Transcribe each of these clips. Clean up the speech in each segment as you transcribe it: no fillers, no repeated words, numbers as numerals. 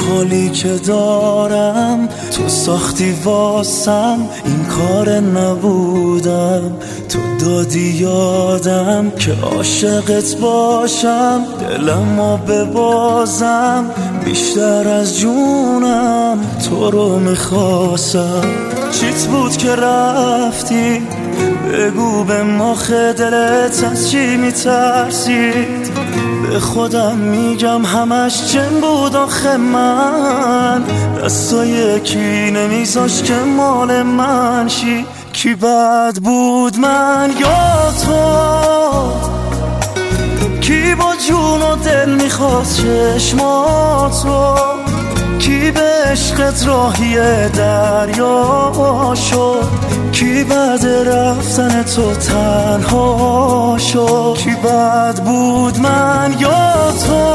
حالی که دارم تو ساختی واسم، این کار نبودم، تو دادی یادم که عاشقت باشم، دلمو ببازم بیشتر از جونم، تو رو میخواستم. چیت بود که رفتی؟ بگو به مخ دلت از چی میترسید؟ به خودم میگم همش جن بود آخه، من دستای کی نمیذاش که مال من شی. کی بد بود، من یا تو؟ کی با جون و دل میخواست چشماتو؟ کی به عشقت راهی دریا شد؟ کی بعد رفتن تو تنها شد؟ کی بد بود، من یا تو؟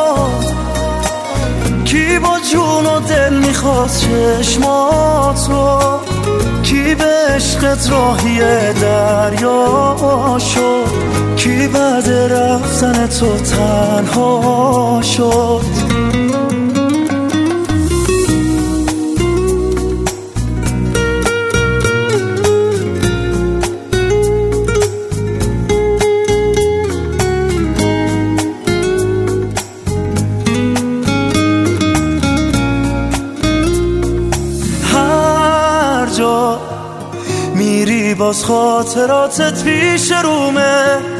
کی با جون و دل میخواست چشماتو؟ کی به عشقت راهی دریا شد؟ کی بعد رفتن تو تنها شد؟ میری باز خاطراتت پیش رومه،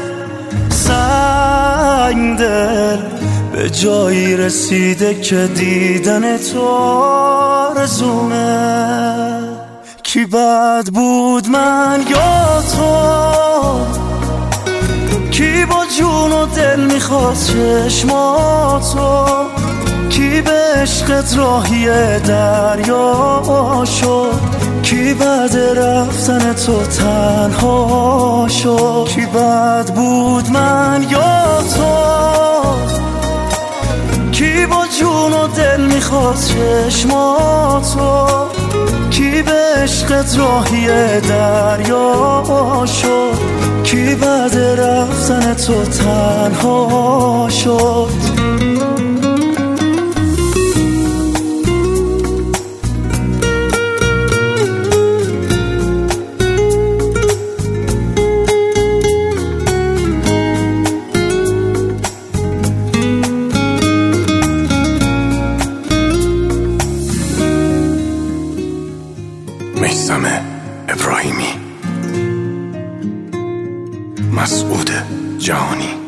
سنگ دل به جایی رسیده که دیدن تو آرزومه. کی بد بود، من یا تو؟ کی با جون و دل میخواست چشماتو؟ کی به عشقت راهی دریا شد؟ کی بعد رفتن تو تنها شد؟ کی بد بود، من یا تو؟ کی با جون و دل میخواست چشماتو؟ کی به عشقت راهی دریا شد؟ کی بعد رفتن تو تنها شد؟ میثم ابراهیمی، مسعود جهانی.